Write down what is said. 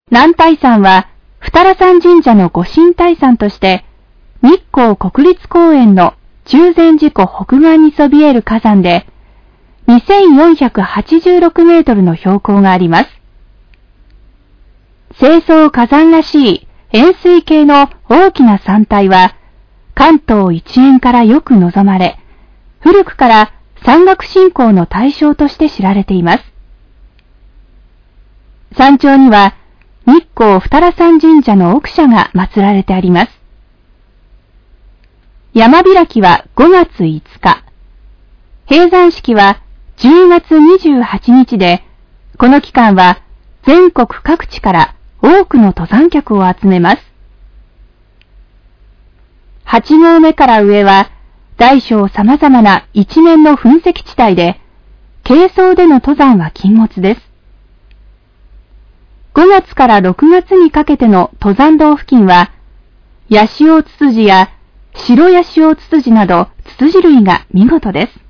男体山は、二良山神社の御神体山として、日光国立公園の中禅寺湖北岸にそびえる火山で、2486メートルの標高があります。清掃火山らしい円錐形の大きな山体は、関東一円からよく望まれ、古くから山岳信仰の対象として知られています。山頂には、日光二良山神社の奥社が祀られてあります。山開きは5月5日。閉山式は10月28日で、この期間は全国各地から多くの登山客を集めます。8合目から上は大小様々な一面の噴石地帯で、軽装での登山は禁物です。5月から6月にかけての登山道付近は、ヤシオツツジや白ヤシオツツジなどツツジ類が見事です。